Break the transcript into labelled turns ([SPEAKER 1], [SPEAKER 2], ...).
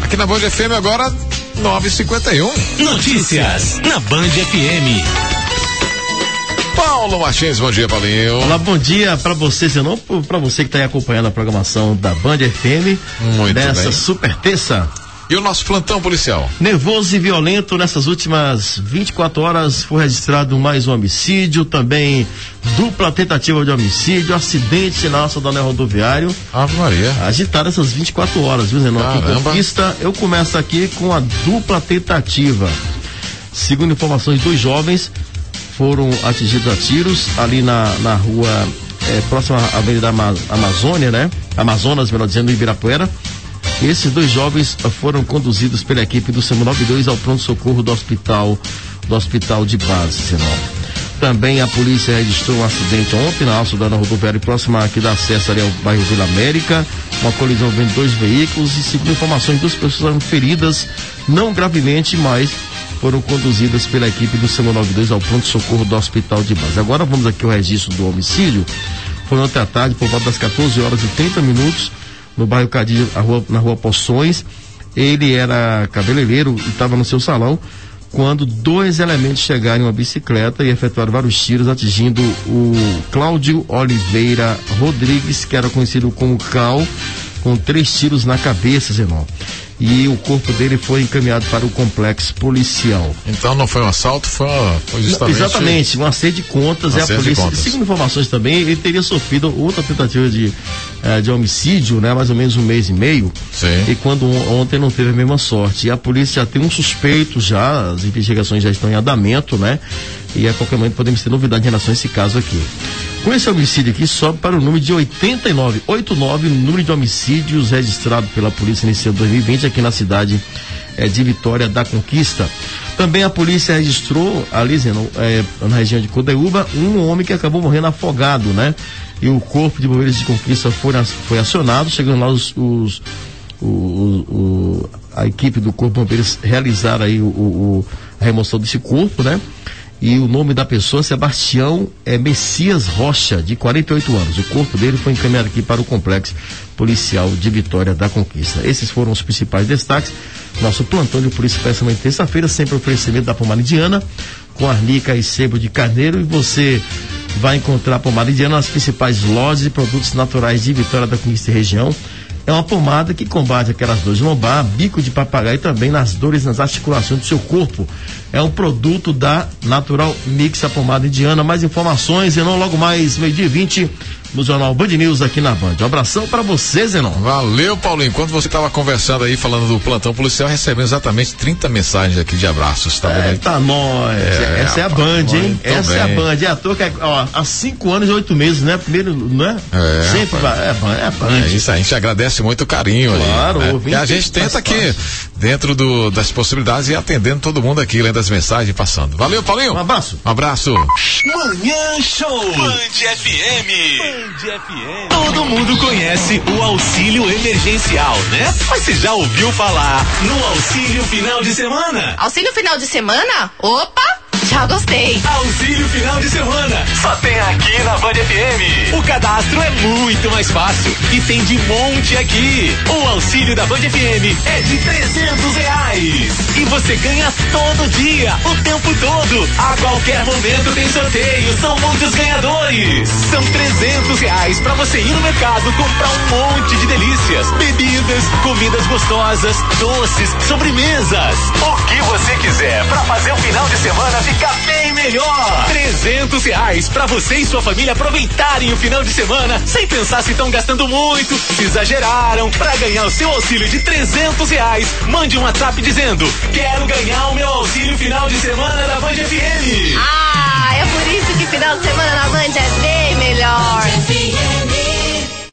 [SPEAKER 1] Aqui na Band FM agora, 9h51.
[SPEAKER 2] Notícias na Band FM.
[SPEAKER 1] Paulo Martins, bom dia, Paulinho.
[SPEAKER 3] Olá, bom dia pra você, senão pra você que tá aí acompanhando a programação da Band FM.
[SPEAKER 1] Muito
[SPEAKER 3] nessa
[SPEAKER 1] bem.
[SPEAKER 3] super terça.
[SPEAKER 1] E o nosso plantão policial?
[SPEAKER 3] Nervoso e violento, nessas últimas 24 horas foi registrado mais um homicídio, também dupla tentativa de homicídio, acidente na nossa Dona Rodoviário.
[SPEAKER 1] Ave Maria.
[SPEAKER 3] Agitado essas 24 horas, viu, Zenon? Aqui em Conquista, eu começo aqui com a dupla tentativa. Segundo informações, 2 jovens foram atingidos a tiros ali na rua próxima à Avenida Amazônia, né? Amazonas, melhor dizendo, em Ibirapuera. Esses 2 jovens foram conduzidos pela equipe do SAMU 92 ao pronto-socorro do hospital de base, Senão. Também a polícia registrou um acidente ontem na Alça da Rodoviária próxima aqui da acesso ali ao bairro Vila América, uma colisão envolvendo 2 veículos e, segundo informações, 2 pessoas foram feridas, não gravemente, mas foram conduzidas pela equipe do SAMU 92 ao pronto-socorro do hospital de base. Agora vamos aqui ao registro do homicídio. Foi ontem à tarde, por volta das 14h30, no bairro Cadilho, na rua Poções. Ele era cabeleireiro e estava no seu salão quando 2 elementos chegaram em uma bicicleta e efetuaram vários tiros, atingindo o Cláudio Oliveira Rodrigues, que era conhecido como Cal, com 3 tiros na cabeça, Zenon. E o corpo dele foi encaminhado para o complexo policial.
[SPEAKER 1] Então não foi um assalto, foi justamente...
[SPEAKER 3] Exatamente, um acerto de contas. A polícia, segundo informações também, ele teria sofrido outra tentativa de homicídio, né? Mais ou menos 1 mês e meio.
[SPEAKER 1] Sim.
[SPEAKER 3] E quando ontem não teve a mesma sorte. E a polícia já tem um suspeito já, as investigações já estão em andamento, né? E a qualquer momento podemos ter novidade em relação a esse caso aqui. Com esse homicídio aqui, sobe para o número de 89 o número de homicídios registrados pela polícia nesse ano 2020 aqui na cidade de Vitória da Conquista. Também a polícia registrou ali, na região de Codeúba, um homem que acabou morrendo afogado, né? E o corpo de bombeiros de Conquista foi acionado, chegando lá a equipe do corpo de bombeiros realizaram aí a remoção desse corpo, né? E o nome da pessoa, Sebastião Messias Rocha, de 48 anos. O corpo dele foi encaminhado aqui para o complexo policial de Vitória da Conquista. Esses foram os principais destaques. Nosso plantão de polícia para essa manhã de terça-feira, sempre oferecimento da pomada indiana, com arnica e sebo de carneiro. E você vai encontrar a pomada indiana nas principais lojas e produtos naturais de Vitória da Conquista e região. É uma pomada que combate aquelas dores de lombar, bico de papagaio e também nas dores nas articulações do seu corpo. É um produto da Natural Mix, a pomada indiana. Mais informações, Zenon, logo mais, 12h20, no Jornal Band News aqui na Band. Um abração pra você, Zenon.
[SPEAKER 1] Valeu, Paulinho. Enquanto você estava conversando aí, falando do plantão policial, recebendo exatamente 30 mensagens aqui de abraços, tá vendo?
[SPEAKER 3] Tá nós. Essa é a Band, hein? Essa é a Band. É à toa que há 5 anos e 8 meses, né? Primeiro, né? Sempre é a Band.
[SPEAKER 1] É isso aí, a gente agradece muito o carinho.
[SPEAKER 3] Claro,
[SPEAKER 1] aí, né? E a gente tenta aqui, dentro das possibilidades, ir atendendo todo mundo aqui, lendo as mensagens e passando. Valeu, Paulinho.
[SPEAKER 3] Um abraço.
[SPEAKER 1] Um abraço.
[SPEAKER 2] Manhã Show. Band FM. Todo mundo conhece o auxílio emergencial, né? Mas você já ouviu falar no auxílio final de semana?
[SPEAKER 4] Auxílio final de semana? Opa! Já gostei.
[SPEAKER 2] Auxílio final de semana. Só tem aqui na Band FM. O cadastro é muito mais fácil e tem de monte aqui. O auxílio da Band FM é de R$300. E você ganha todo dia, o tempo todo. A qualquer momento tem sorteio. São muitos ganhadores. São R$300 pra você ir no mercado comprar um monte de delícias. Bebidas, comidas gostosas, doces, sobremesas. O que você quiser pra fazer o final de semana ficar bem melhor. R$300 pra você e sua família aproveitarem o final de semana sem pensar se estão gastando muito, se exageraram. Pra ganhar o seu auxílio de R$300, mande um WhatsApp dizendo: quero ganhar o meu auxílio final de semana da Band FM.
[SPEAKER 4] Ah, é por isso que final de semana na Band é bem melhor.